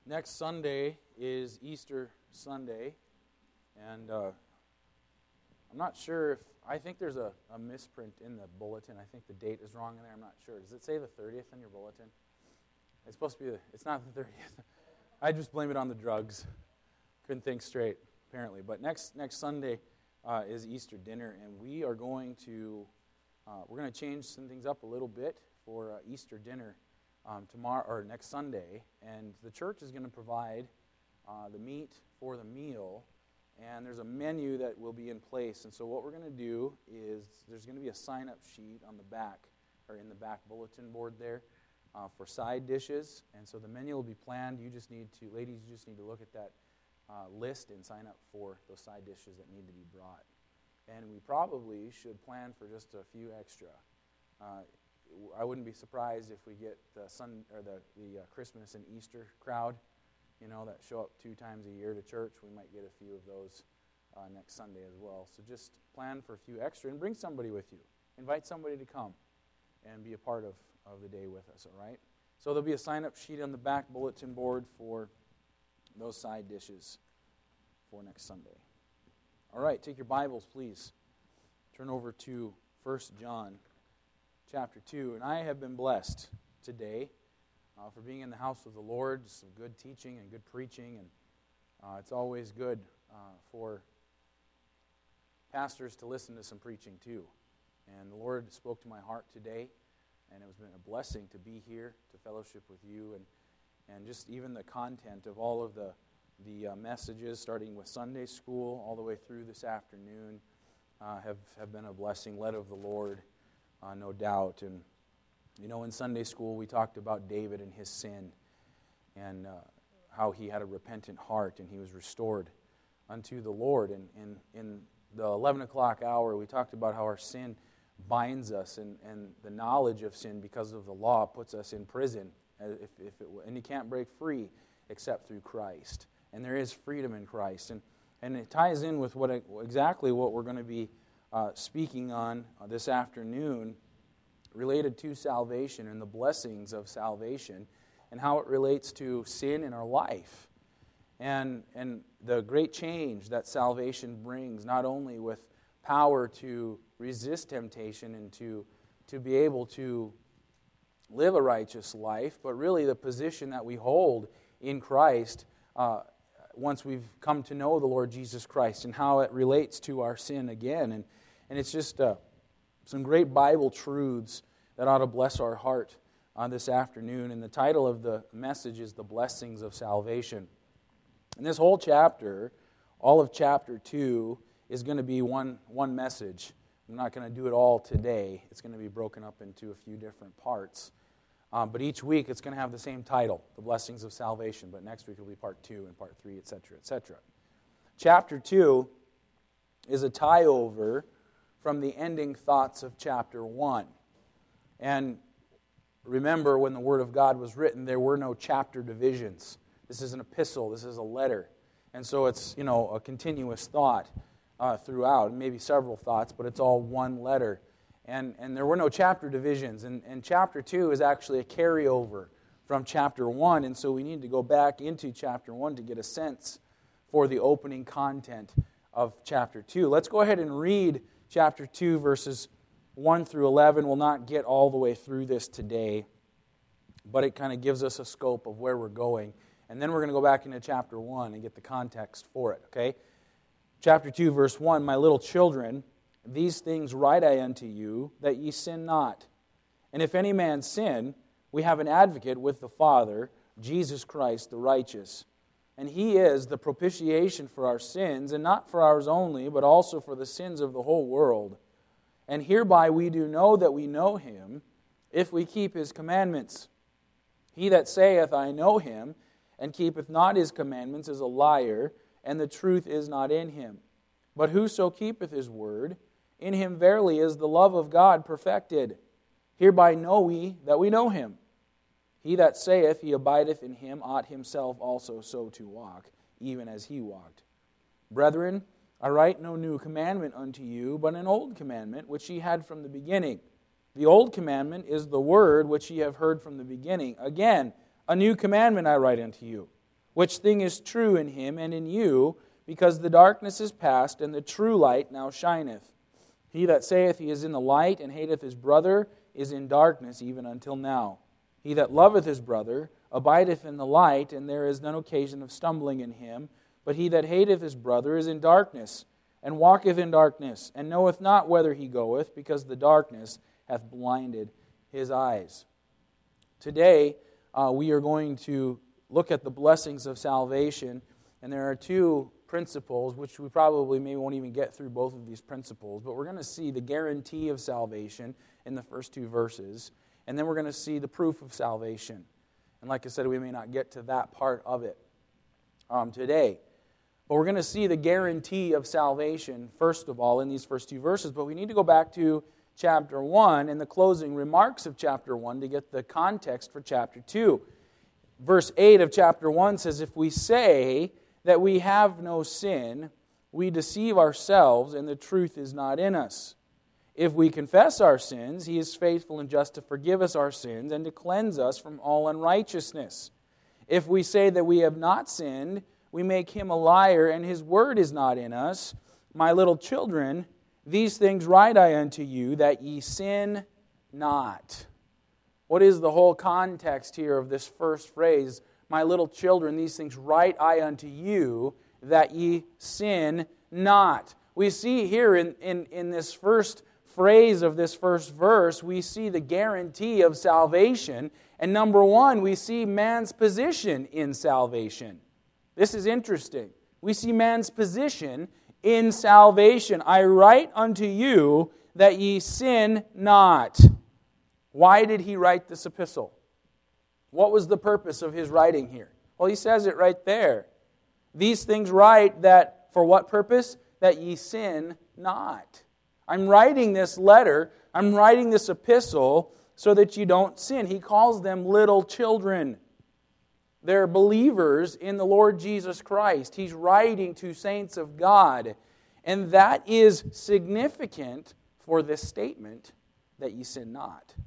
Next Sunday is Easter Sunday, and I'm not sure if, I think there's a misprint in the bulletin. I think the date is wrong in there. I'm not sure. Does it say the 30th in your bulletin? It's supposed to be, it's not the 30th. I just blame it on the drugs. Couldn't think straight, apparently. But next Sunday is Easter dinner, and we are going to, we're going to change some things up a little bit for Easter dinner. Tomorrow or next Sunday, and the church is going to provide the meat for the meal, and there's a menu that will be in place. And so what we're going to do is there's going to be a sign-up sheet on the back, or in the back bulletin board there, for side dishes. And so the menu will be planned. You just need to, ladies, you just need to look at that list and sign up for those side dishes that need to be brought. And we probably should plan for just a few extra. I wouldn't be surprised if we get the Christmas and Easter crowd, that show up 2 times a year to church. We might get a few of those next Sunday as well. So just plan for a few extra and bring somebody with you. Invite somebody to come and be a part of the day with us, all right? So there'll be a sign-up sheet on the back bulletin board for those side dishes for next Sunday. All right, take your Bibles, please. Turn over to 1 John. Chapter 2, and I have been blessed today for being in the house of the Lord, some good teaching and good preaching, and it's always good for pastors to listen to some preaching too. And the Lord spoke to my heart today, and it has been a blessing to be here, to fellowship with you, and just even the content of all of the messages, starting with Sunday school all the way through this afternoon, have been a blessing, led of the Lord. No doubt. And, in Sunday school we talked about David and his sin and how he had a repentant heart and he was restored unto the Lord. And in the 11 o'clock hour we talked about how our sin binds us and the knowledge of sin because of the law puts us in prison and you can't break free except through Christ. And there is freedom in Christ. And it ties in with exactly what we're going to be speaking on this afternoon related to salvation and the blessings of salvation and how it relates to sin in our life and the great change that salvation brings, not only with power to resist temptation and to be able to live a righteous life, but really the position that we hold in Christ once we've come to know the Lord Jesus Christ and how it relates to our sin again. And it's just some great Bible truths that ought to bless our heart this afternoon. And the title of the message is The Blessings of Salvation. And this whole chapter, all of chapter 2, is going to be one message. I'm not going to do it all today. It's going to be broken up into a few different parts. But each week it's going to have the same title, The Blessings of Salvation. But next week will be part 2 and part 3, etc., etc. Chapter 2 is a tie-over from the ending thoughts of chapter 1. And remember, when the Word of God was written, there were no chapter divisions. This is an epistle, this is a letter. And so it's, a continuous thought throughout, maybe several thoughts, but it's all one letter. And there were no chapter divisions. And chapter 2 is actually a carryover from chapter 1. And so we need to go back into chapter 1 to get a sense for the opening content of chapter 2. Let's go ahead and read chapter 2, verses 1 through 11. We'll not get all the way through this today, but it kind of gives us a scope of where we're going. And then we're going to go back into chapter 1 and get the context for it, okay? Chapter 2, verse 1, My little children, these things write I unto you, that ye sin not. And if any man sin, we have an advocate with the Father, Jesus Christ the righteous. And He is the propitiation for our sins, and not for ours only, but also for the sins of the whole world. And hereby we do know that we know Him, if we keep His commandments. He that saith, I know Him, and keepeth not His commandments, is a liar, and the truth is not in him. But whoso keepeth His word, in him verily is the love of God perfected. Hereby know we that we know Him. He that saith he abideth in Him ought himself also so to walk, even as He walked. Brethren, I write no new commandment unto you, but an old commandment which ye had from the beginning. The old commandment is the word which ye have heard from the beginning. Again, a new commandment I write unto you, which thing is true in him and in you, because the darkness is past, and the true light now shineth. He that saith he is in the light, and hateth his brother, is in darkness even until now. He that loveth his brother abideth in the light, and there is none occasion of stumbling in him. But he that hateth his brother is in darkness, and walketh in darkness, and knoweth not whither he goeth, because the darkness hath blinded his eyes. Today, we are going to look at the blessings of salvation, and there are two principles, which we probably maybe won't even get through both of these principles, but we're going to see the guarantee of salvation in the first two verses, and then we're going to see the proof of salvation. And like I said, we may not get to that part of it today. But we're going to see the guarantee of salvation, first of all, in these first two verses. But we need to go back to chapter 1 and the closing remarks of chapter 1 to get the context for chapter 2. Verse 8 of chapter 1 says, "If we say that we have no sin, we deceive ourselves, and the truth is not in us. If we confess our sins, He is faithful and just to forgive us our sins and to cleanse us from all unrighteousness. If we say that we have not sinned, we make Him a liar, and His word is not in us. My little children, these things write I unto you, that ye sin not." What is the whole context here of this first phrase? My little children, these things write I unto you, that ye sin not. We see here in this first phrase of this first verse, we see the guarantee of salvation. And number one, we see man's position in salvation. This is interesting. We see man's position in salvation. I write unto you that ye sin not. Why did he write this epistle? What was the purpose of his writing here? Well, he says it right there. These things write that, for what purpose? That ye sin not. I'm writing this letter, I'm writing this epistle so that you don't sin. He calls them little children. They're believers in the Lord Jesus Christ. He's writing to saints of God. And that is significant for this statement that ye sin not.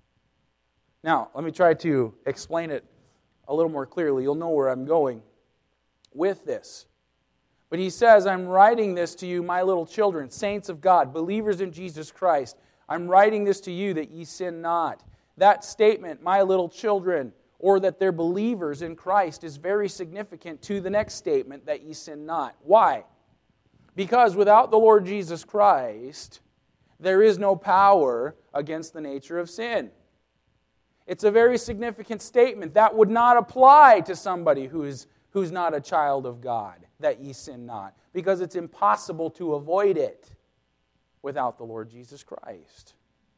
Now, let me try to explain it a little more clearly. You'll know where I'm going with this. But he says, I'm writing this to you, my little children, saints of God, believers in Jesus Christ. I'm writing this to you that ye sin not. That statement, my little children, or that they're believers in Christ, is very significant to the next statement, that ye sin not. Why? Because without the Lord Jesus Christ, there is no power against the nature of sin. It's a very significant statement. That would not apply to somebody who's not a child of God, that ye sin not, because it's impossible to avoid it without the Lord Jesus Christ.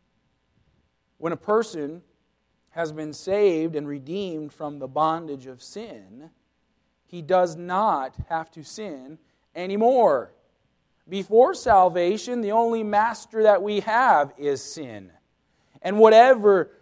When a person has been saved and redeemed from the bondage of sin, he does not have to sin anymore. Before salvation, the only master that we have is sin. And whatever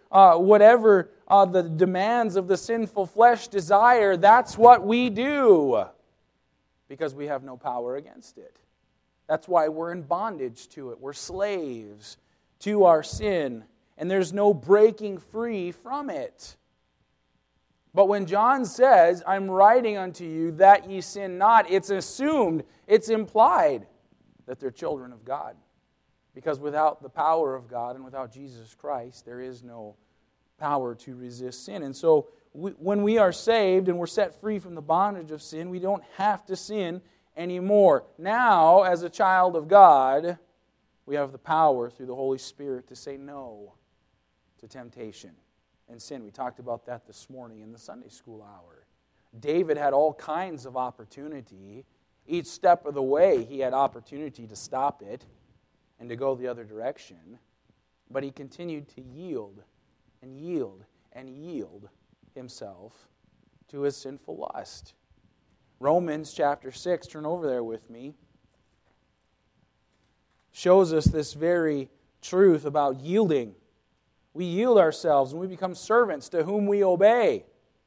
the demands of the sinful flesh desire, that's what we do, because we have no power against it. That's why we're in bondage to it. We're slaves to our sin, and there's no breaking free from it. But when John says, I'm writing unto you that ye sin not, it's assumed, it's implied that they're children of God. Because without the power of God and without Jesus Christ, there is no power to resist sin. And so when we are saved and we're set free from the bondage of sin, we don't have to sin anymore. Now, as a child of God, we have the power through the Holy Spirit to say no to temptation and sin. We talked about that this morning in the Sunday school hour. David had all kinds of opportunity. Each step of the way, he had opportunity to stop it and to go the other direction. But he continued to yield and yield and yield himself to his sinful lust. Romans chapter 6, turn over there with me, shows us this very truth about yielding. We yield ourselves and we become servants to whom we obey.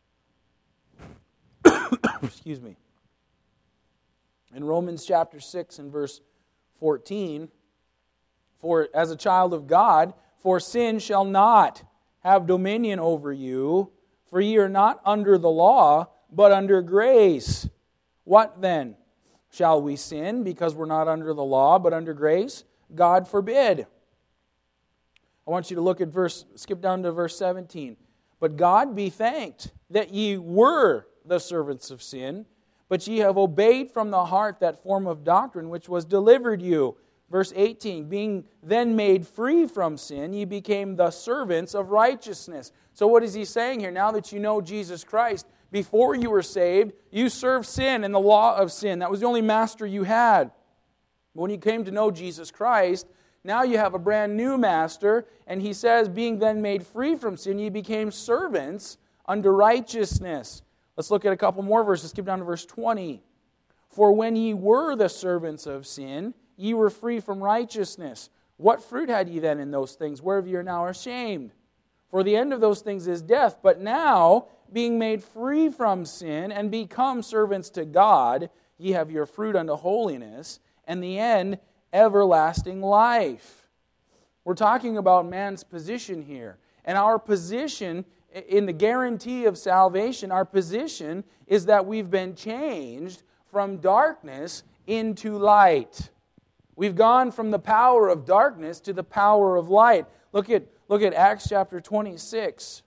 Excuse me. In Romans chapter 6 and verse 14, for as a child of God, for sin shall not have dominion over you, for ye are not under the law, but under grace. What then? Shall we sin because we're not under the law, but under grace? God forbid. I want you to skip down to verse 17. But God be thanked that ye were the servants of sin, but ye have obeyed from the heart that form of doctrine which was delivered you. Verse 18, being then made free from sin, ye became the servants of righteousness. So what is he saying here? Now that you know Jesus Christ, before you were saved, you served sin and the law of sin. That was the only master you had. But when you came to know Jesus Christ, now you have a brand new master, and he says, being then made free from sin, ye became servants unto righteousness. Let's look at a couple more verses. Skip down to verse 20. For when ye were the servants of sin, ye were free from righteousness. What fruit had ye then in those things, whereof ye are now ashamed? For the end of those things is death. But now, being made free from sin, and become servants to God, ye have your fruit unto holiness, and the end, everlasting life. We're talking about man's position here. And our position in the guarantee of salvation, our position is that we've been changed from darkness into light. We've gone from the power of darkness to the power of light. Look at Acts chapter 26.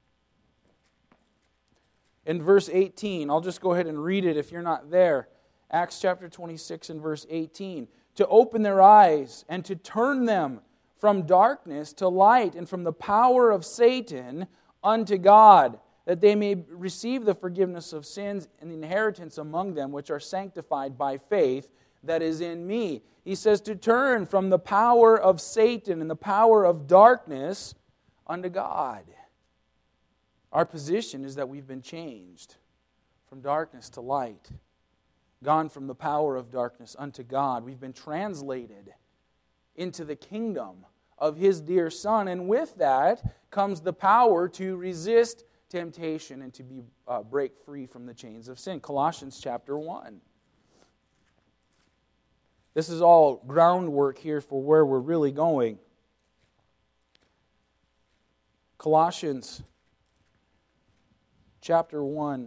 In verse 18, I'll just go ahead and read it if you're not there. Acts chapter 26 and verse 18. To open their eyes and to turn them from darkness to light and from the power of Satan unto God, that they may receive the forgiveness of sins and the inheritance among them which are sanctified by faith that is in me. He says to turn from the power of Satan and the power of darkness unto God. Our position is that we've been changed from darkness to light, gone from the power of darkness unto God. We've been translated into the kingdom of His dear Son, and with that comes the power to resist temptation and to break free from the chains of sin. Colossians chapter 1. This is all groundwork here for where we're really going. Colossians chapter 1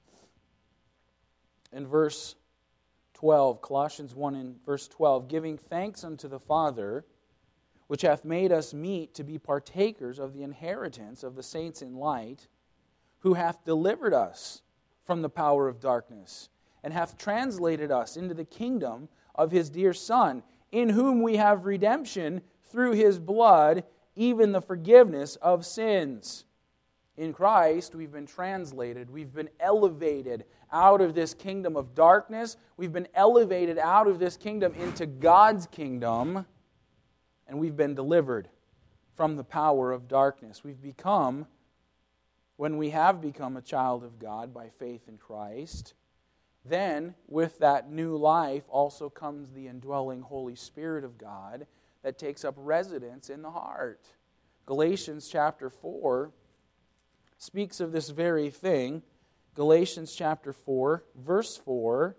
and verse 12. Colossians 1 and verse 12. Giving thanks unto the Father, which hath made us meet to be partakers of the inheritance of the saints in light, who hath delivered us from the power of darkness, and hath translated us into the kingdom of His dear Son, in whom we have redemption through His blood, even the forgiveness of sins. In Christ, we've been translated, we've been elevated out of this kingdom of darkness, we've been elevated out of this kingdom into God's kingdom, and we've been delivered from the power of darkness. We've become, when we have become a child of God by faith in Christ, then with that new life also comes the indwelling Holy Spirit of God that takes up residence in the heart. Galatians chapter 4 speaks of this very thing. Galatians chapter 4, verse 4.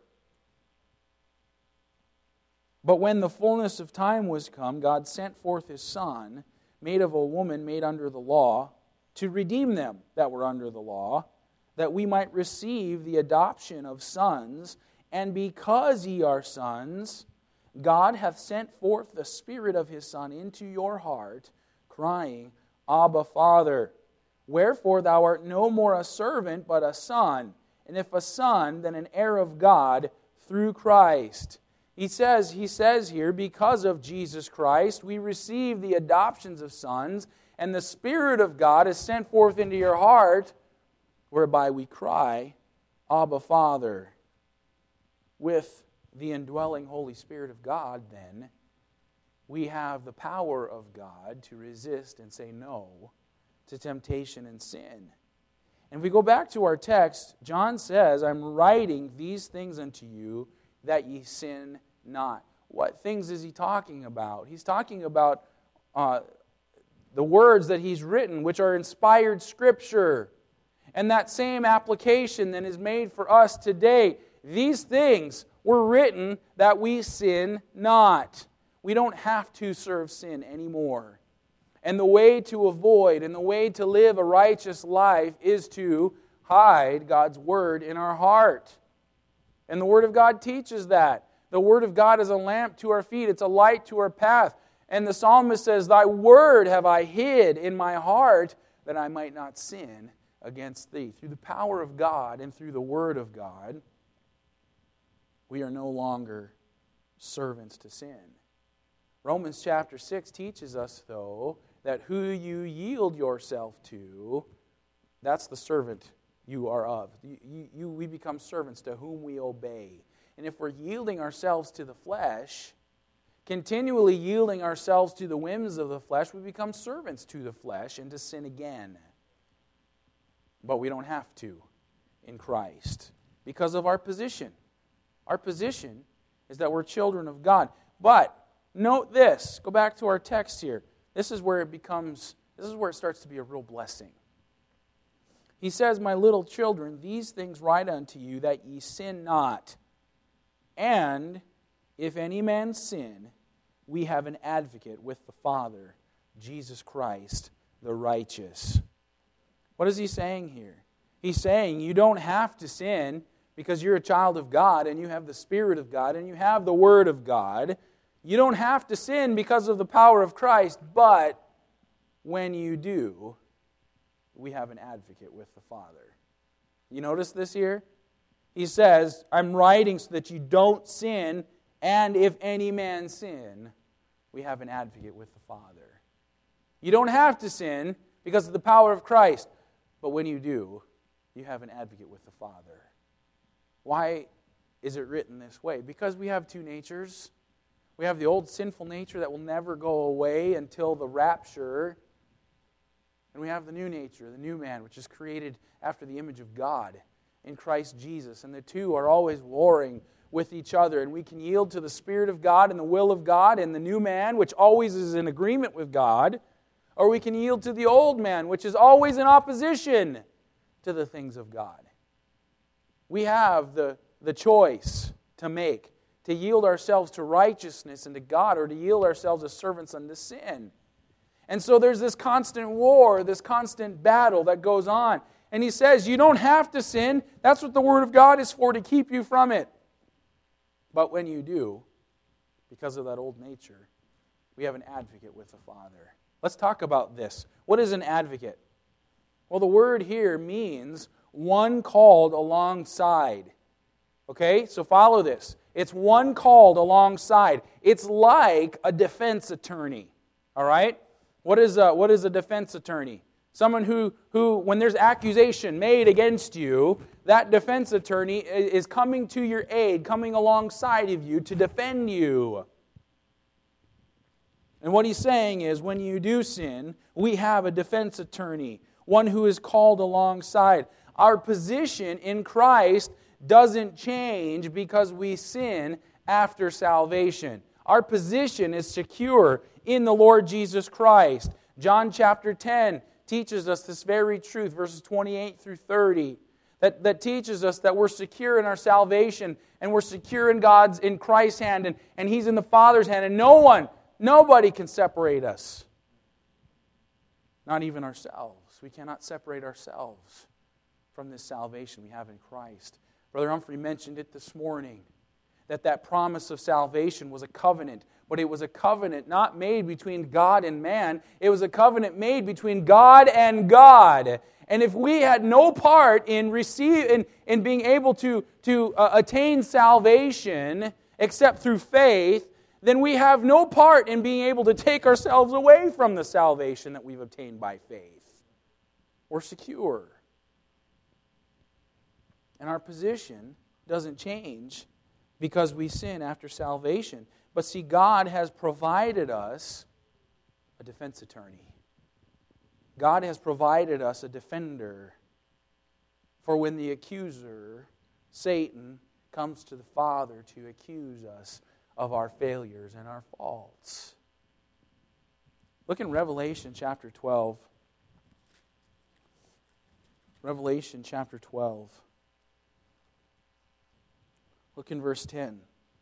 But when the fullness of time was come, God sent forth His Son, made of a woman made under the law, to redeem them that were under the law, that we might receive the adoption of sons. And because ye are sons, God hath sent forth the Spirit of His Son into your heart, crying, Abba, Father. Wherefore thou art no more a servant, but a son. And if a son, then an heir of God through Christ. He says here, because of Jesus Christ, we receive the adoptions of sons, and the Spirit of God is sent forth into your heart, whereby we cry, Abba, Father. With the indwelling Holy Spirit of God, then, we have the power of God to resist and say no to temptation and sin. And if we go back to our text, John says, I'm writing these things unto you that ye sin not. What things is he talking about? He's talking about the words that he's written, which are inspired Scripture. And that same application then is made for us today. These things were written that we sin not. We don't have to serve sin anymore. And the way to avoid and the way to live a righteous life is to hide God's Word in our heart. And the Word of God teaches that. The Word of God is a lamp to our feet. It's a light to our path. And the psalmist says, Thy Word have I hid in my heart, that I might not sin against Thee. Through the power of God and through the Word of God, we are no longer servants to sin. Romans chapter 6 teaches us, though, that who you yield yourself to, that's the servant you are of. We become servants to whom we obey. And if we're yielding ourselves to the flesh, continually yielding ourselves to the whims of the flesh, we become servants to the flesh and to sin again. But we don't have to in Christ because of our position. Our position is that we're children of God. But note this. Go back to our text here. This is where it starts to be a real blessing. He says, My little children, these things write unto you, that ye sin not. And if any man sin, we have an advocate with the Father, Jesus Christ, the righteous. What is he saying here? He's saying you don't have to sin because you're a child of God and you have the Spirit of God and you have the Word of God. You don't have to sin because of the power of Christ, but when you do, we have an advocate with the Father. You notice this here? He says, I'm writing so that you don't sin, and if any man sin, we have an advocate with the Father. You don't have to sin because of the power of Christ, but when you do, you have an advocate with the Father. Why is it written this way? Because we have two natures. We have the old sinful nature that will never go away until the rapture. And we have the new nature, the new man, which is created after the image of God in Christ Jesus. And the two are always warring with each other. And we can yield to the Spirit of God and the will of God and the new man, which always is in agreement with God. Or we can yield to the old man, which is always in opposition to the things of God. We have the choice to make, to yield ourselves to righteousness and to God, or to yield ourselves as servants unto sin. And so there's this constant war, this constant battle that goes on. And he says, you don't have to sin. That's what the Word of God is for, to keep you from it. But when you do, because of that old nature, we have an advocate with the Father. Let's talk about this. What is an advocate? Well, the word here means one called alongside. Okay, so follow this. It's one called alongside. It's like a defense attorney. All right? What is a defense attorney? Someone who, when there's accusation made against you, that defense attorney is coming to your aid, coming alongside of you to defend you. And what he's saying is, when you do sin, we have a defense attorney, one who is called alongside. Our position in Christ doesn't change because we sin after salvation. Our position is secure in the Lord Jesus Christ. John chapter 10 teaches us this very truth, verses 28 through 30, that teaches us that we're secure in our salvation and we're secure in Christ's hand and He's in the Father's hand, and nobody can separate us. Not even ourselves. We cannot separate ourselves from this salvation we have in Christ. Brother Humphrey mentioned it this morning, that promise of salvation was a covenant, but it was a covenant not made between God and man. It was a covenant made between God and God. And if we had no part in being able to attain salvation except through faith, then we have no part in being able to take ourselves away from the salvation that we've obtained by faith. We're secure. And our position doesn't change because we sin after salvation. But see, God has provided us a defense attorney. God has provided us a defender for when the accuser, Satan, comes to the Father to accuse us of our failures and our faults. Look in Revelation chapter 12. Revelation chapter 12. Look in verse 10.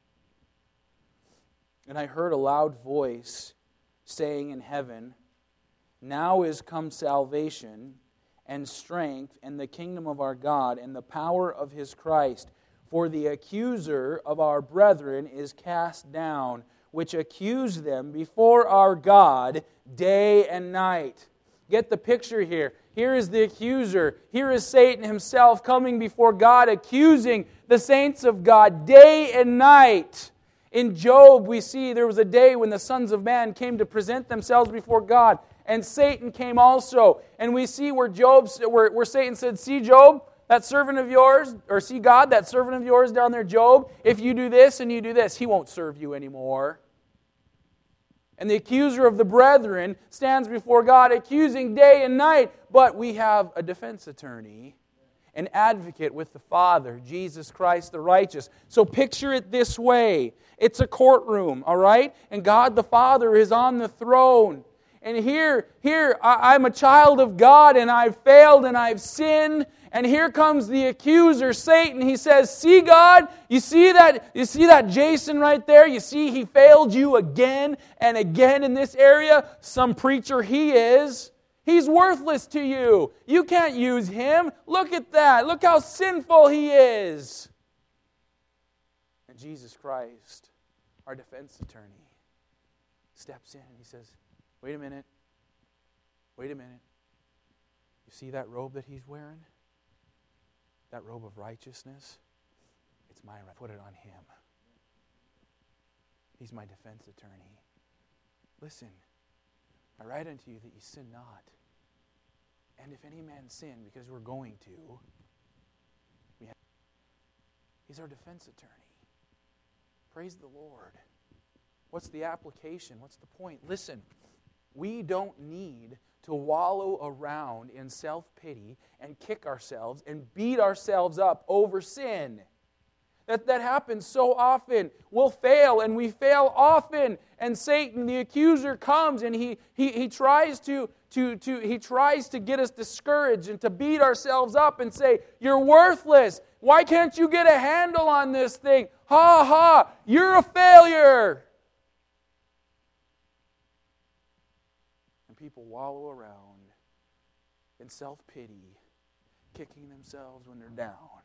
And I heard a loud voice saying in heaven, Now is come salvation and strength and the kingdom of our God and the power of His Christ. For the accuser of our brethren is cast down, which accuse them before our God day and night. Get the picture here. Here is the accuser. Here is Satan himself coming before God, accusing the saints of God day and night. In Job, we see there was a day when the sons of man came to present themselves before God, and Satan came also. And we see where Satan said, "See Job, that servant of yours," or "See God, that servant of yours down there, Job, if you do this and you do this, he won't serve you anymore." And the accuser of the brethren stands before God accusing day and night. But we have a defense attorney, an advocate with the Father, Jesus Christ the righteous. So picture it this way. It's a courtroom, all right? And God the Father is on the throne. And here, I'm a child of God, and I've failed and I've sinned. And here comes the accuser, Satan. He says, "See God, you see that Jason right there? You see he failed you again and again in this area? Some preacher he is. He's worthless to you. You can't use him. Look at that. Look how sinful he is." And Jesus Christ, our defense attorney, steps in and he says, Wait a minute. You see that robe that he's wearing? That robe of righteousness? It's mine. I put it on him. He's my defense attorney. Listen, I write unto you that ye sin not. And if any man sin, because we're going to, he's our defense attorney. Praise the Lord. What's the application? What's the point? Listen, we don't need to wallow around in self-pity and kick ourselves and beat ourselves up over sin. That happens so often. We'll fail, and we fail often. And Satan, the accuser, comes and he tries to get us discouraged and to beat ourselves up and say, "You're worthless. Why can't you get a handle on this thing? Ha ha! You're a failure." People wallow around in self-pity, kicking themselves when they're down.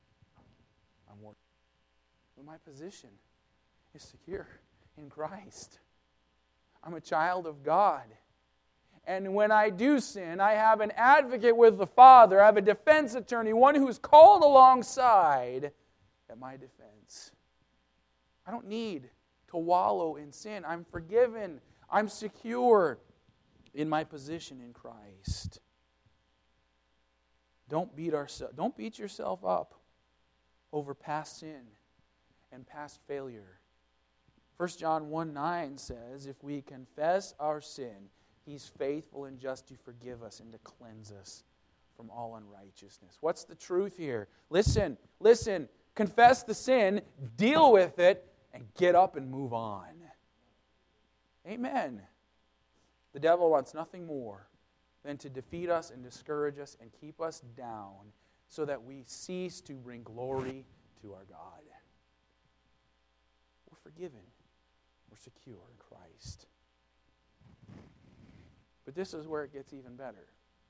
But my position is secure in Christ. I'm a child of God. And when I do sin, I have an advocate with the Father. I have a defense attorney, one who's called alongside at my defense. I don't need to wallow in sin. I'm forgiven. I'm secure in my position in Christ. Don't beat yourself up over past sin and past failure. 1 John 1:9 says, "If we confess our sin, He's faithful and just to forgive us and to cleanse us from all unrighteousness." What's the truth here? Listen. Confess the sin, deal with it, and get up and move on. Amen. The devil wants nothing more than to defeat us and discourage us and keep us down so that we cease to bring glory to our God. We're forgiven. We're secure in Christ. But this is where it gets even better.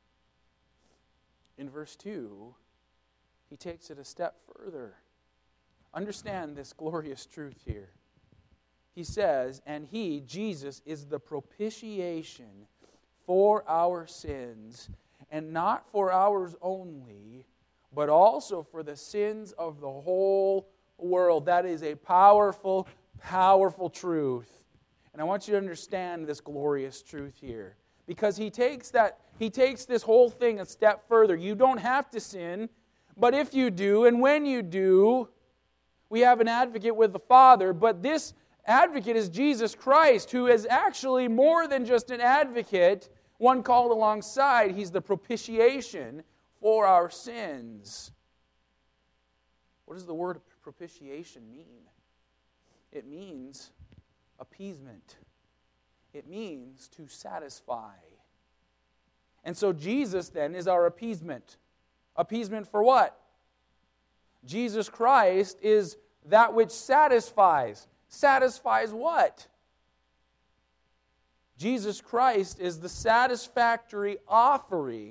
In verse 2, he takes it a step further. Understand this glorious truth here. He says, "And He, Jesus, is the propitiation for our sins, and not for ours only, but also for the sins of the whole world." That is a powerful, powerful truth. And I want you to understand this glorious truth here. Because he takes this whole thing a step further. You don't have to sin, but if you do, and when you do, we have an advocate with the Father. But this advocate is Jesus Christ, who is actually more than just an advocate, one called alongside. He's the propitiation for our sins. What does the word propitiation mean? It means appeasement. It means to satisfy. And so Jesus then is our appeasement. Appeasement for what? Jesus Christ is that which satisfies. Satisfies what? Jesus Christ is the satisfactory offering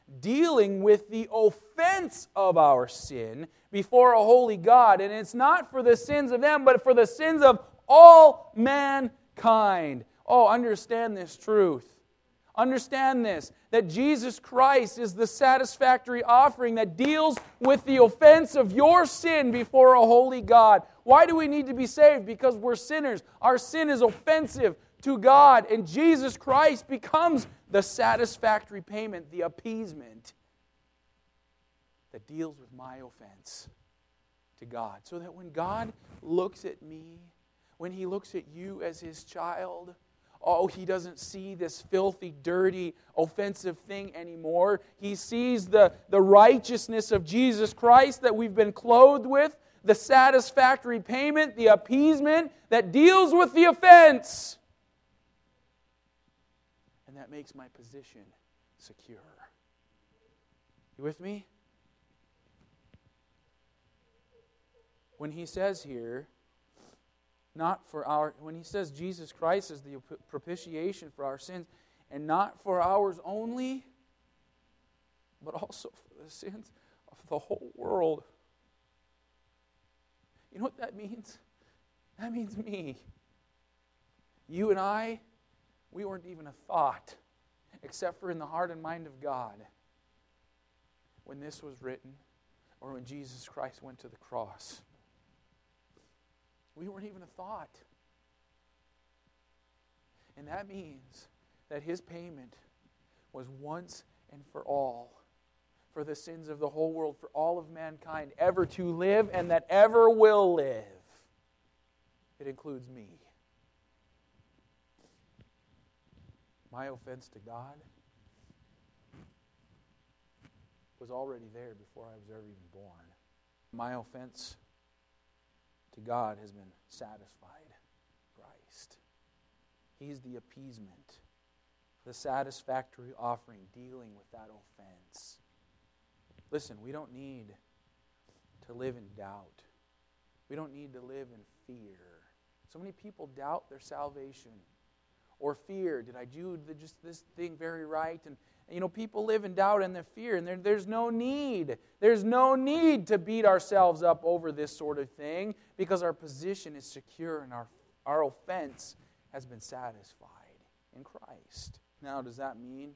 dealing with the offense of our sin before a holy God. And it's not for the sins of them, but for the sins of all mankind. Oh, understand this truth. Understand this, that Jesus Christ is the satisfactory offering that deals with the offense of your sin before a holy God. Why do we need to be saved? Because we're sinners. Our sin is offensive to God, and Jesus Christ becomes the satisfactory payment, the appeasement that deals with my offense to God. So that when God looks at me, when He looks at you as His child, oh, He doesn't see this filthy, dirty, offensive thing anymore. He sees the righteousness of Jesus Christ that we've been clothed with, the satisfactory payment, the appeasement that deals with the offense. And that makes my position secure. You with me? When he says here, when he says Jesus Christ is the propitiation for our sins, and not for ours only, but also for the sins of the whole world. You know what that means? That means me. You and I, we weren't even a thought, except for in the heart and mind of God, when this was written, or when Jesus Christ went to the cross. We weren't even a thought. And that means that His payment was once and for all, for the sins of the whole world, for all of mankind ever to live and that ever will live. It includes me. My offense to God was already there before I was ever even born. My offense to God has been satisfied. Christ. He's the appeasement, the satisfactory offering dealing with that offense. Listen, we don't need to live in doubt. We don't need to live in fear. So many people doubt their salvation or fear. Did I do just this thing very right? And people live in doubt and the fear, and there's no need. There's no need to beat ourselves up over this sort of thing because our position is secure and our offense has been satisfied in Christ. Now, does that mean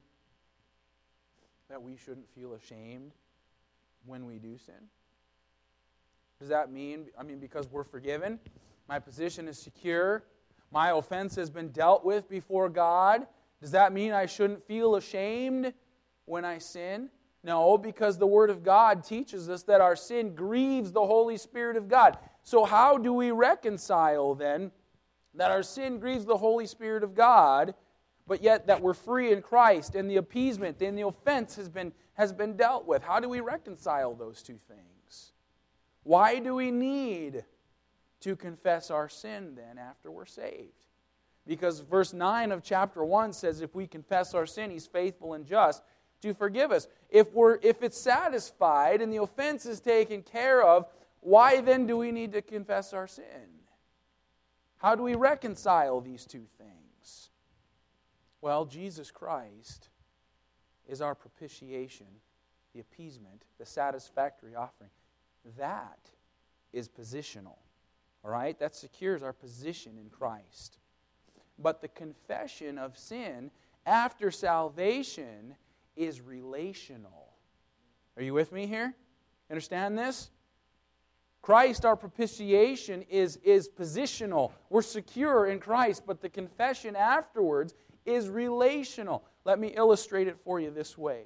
that we shouldn't feel ashamed when we do sin? Does that mean, because we're forgiven, my position is secure, my offense has been dealt with before God, does that mean I shouldn't feel ashamed when I sin? No, because the Word of God teaches us that our sin grieves the Holy Spirit of God. So how do we reconcile then that our sin grieves the Holy Spirit of God, but yet that we're free in Christ and the appeasement and the offense has been dealt with? How do we reconcile those two things? Why do we need to confess our sin then after we're saved? Because verse 9 of chapter 1 says if we confess our sin, He's faithful and just to forgive us. If it's satisfied and the offense is taken care of, why then do we need to confess our sin? How do we reconcile these two things? Well, Jesus Christ is our propitiation, the appeasement, the satisfactory offering. That is positional. All right? That secures our position in Christ. But the confession of sin after salvation is relational. Are you with me here? Understand this? Christ, our propitiation, is positional. We're secure in Christ, but the confession afterwards is relational. Let me illustrate it for you this way.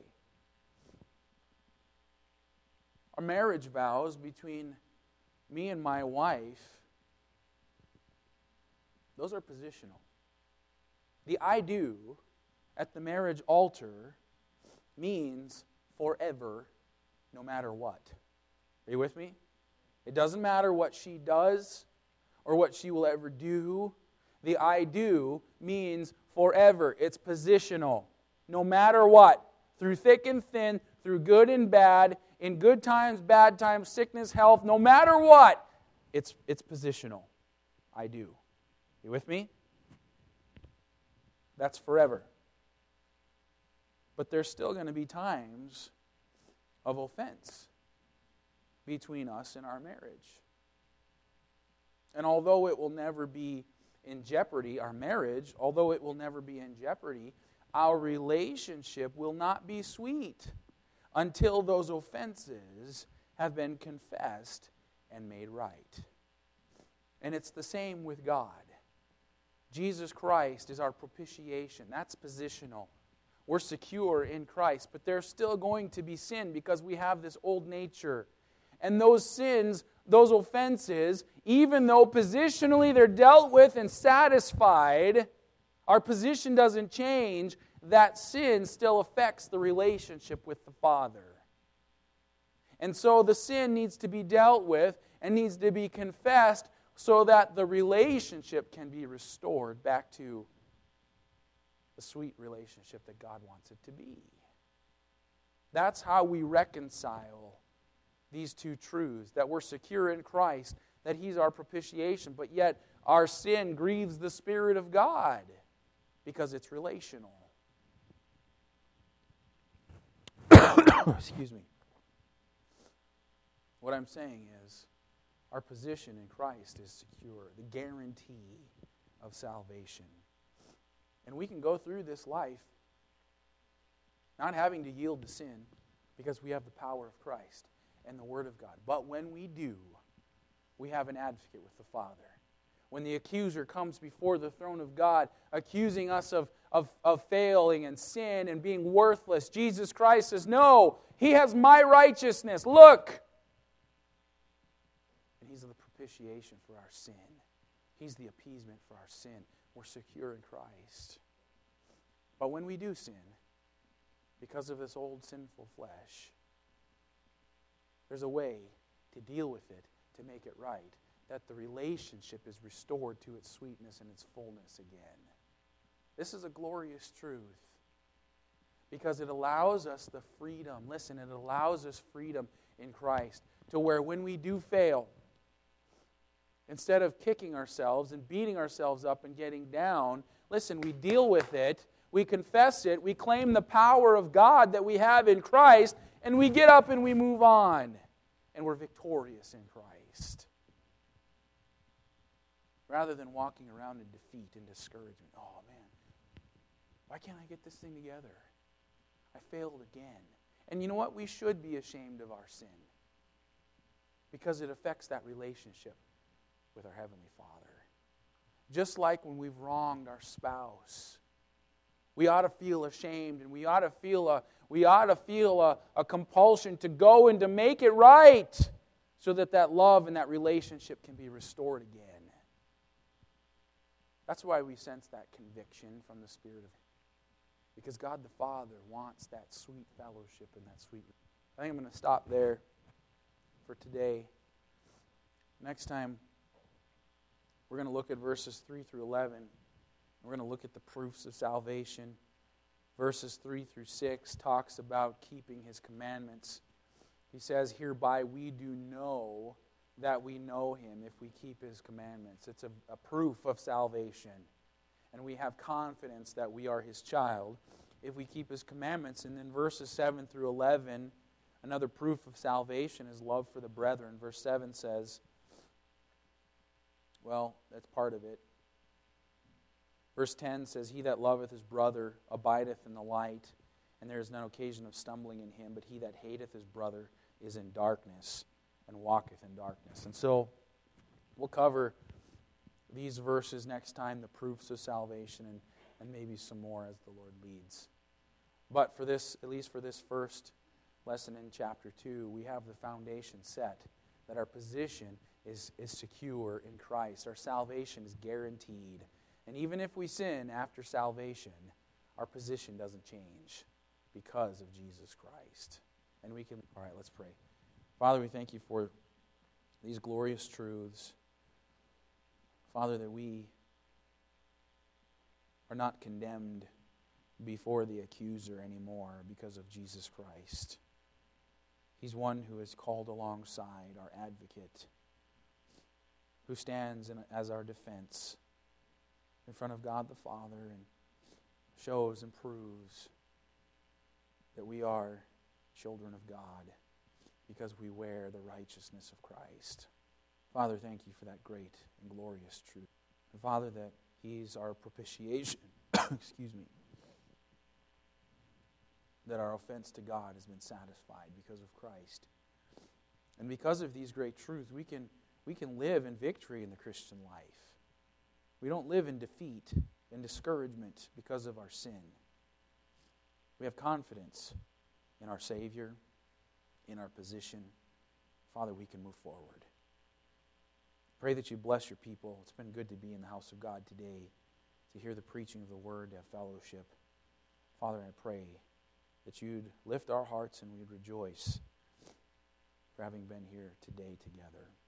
Our marriage vows between me and my wife, those are positional. The I do at the marriage altar means forever, no matter what. Are you with me? It doesn't matter what she does or what she will ever do. The I do means forever. It's positional. No matter what. Through thick and thin, through good and bad, in good times, bad times, sickness, health, no matter what, it's positional. I do. You with me? That's forever. But there's still going to be times of offense between us and our marriage. And although it will never be in jeopardy, our marriage, although it will never be in jeopardy, our relationship will not be sweet until those offenses have been confessed and made right. And it's the same with God. Jesus Christ is our propitiation. That's positional. We're secure in Christ, but there's still going to be sin because we have this old nature. And those sins, those offenses, even though positionally they're dealt with and satisfied, our position doesn't change, that sin still affects the relationship with the Father. And so the sin needs to be dealt with and needs to be confessed so that the relationship can be restored back to the sweet relationship that God wants it to be. That's how we reconcile these two truths, that we're secure in Christ, that He's our propitiation, but yet our sin grieves the Spirit of God because it's relational. Excuse me. What I'm saying is, our position in Christ is secure, the guarantee of salvation. And we can go through this life not having to yield to sin because we have the power of Christ and the Word of God. But when we do, we have an advocate with the Father. When the accuser comes before the throne of God, accusing us of failing and sin and being worthless, Jesus Christ says, no, He has my righteousness. Look! And He's the propitiation for our sin. He's the appeasement for our sin. We're secure in Christ. But when we do sin, because of this old sinful flesh, there's a way to deal with it, to make it right, that the relationship is restored to its sweetness and its fullness again. This is a glorious truth because it allows us the freedom. Listen, it allows us freedom in Christ to where when we do fail, instead of kicking ourselves and beating ourselves up and getting down, listen, we deal with it, we confess it, we claim the power of God that we have in Christ, and we get up and we move on. And we're victorious in Christ. Rather than walking around in defeat and discouragement. Oh man, why can't I get this thing together? I failed again. And you know what? We should be ashamed of our sin. Because it affects that relationship with our Heavenly Father. Just like when we've wronged our spouse, we ought to feel ashamed, and we ought to feel a compulsion to go and to make it right, so that love and that relationship can be restored again. That's why we sense that conviction from the Spirit of God, because God the Father wants that sweet fellowship and that sweet. I think I'm going to stop there for today. Next time, we're going to look at verses 3 through 11. We're going to look at the proofs of salvation. Verses 3 through 6 talks about keeping His commandments. He says, hereby we do know that we know Him if we keep His commandments. It's a proof of salvation. And we have confidence that we are His child if we keep His commandments. And then verses 7 through 11, another proof of salvation is love for the brethren. Verse 7 says, well, that's part of it. Verse 10 says, he that loveth his brother abideth in the light, and there is no occasion of stumbling in him, but he that hateth his brother is in darkness, and walketh in darkness. And so, we'll cover these verses next time, the proofs of salvation, and maybe some more as the Lord leads. But for this, at least for this first lesson in chapter 2, we have the foundation set, that our position is secure in Christ. Our salvation is guaranteed. And even if we sin after salvation, our position doesn't change because of Jesus Christ. And we can, all right, let's pray. Father, we thank You for these glorious truths. Father, that we are not condemned before the accuser anymore because of Jesus Christ. He's one who is called alongside, our advocate, who stands as our defense in front of God the Father and shows and proves that we are children of God because we wear the righteousness of Christ. Father, thank you for that great and glorious truth. And Father, that He's our propitiation. Excuse me. That our offense to God has been satisfied because of Christ. And because of these great truths, we can live in victory in the Christian life. We don't live in defeat and discouragement because of our sin. We have confidence in our Savior, in our position. Father, we can move forward. Pray that you bless your people. It's been good to be in the house of God today, to hear the preaching of the Word, to have fellowship. Father, I pray that you'd lift our hearts and we'd rejoice for having been here today together.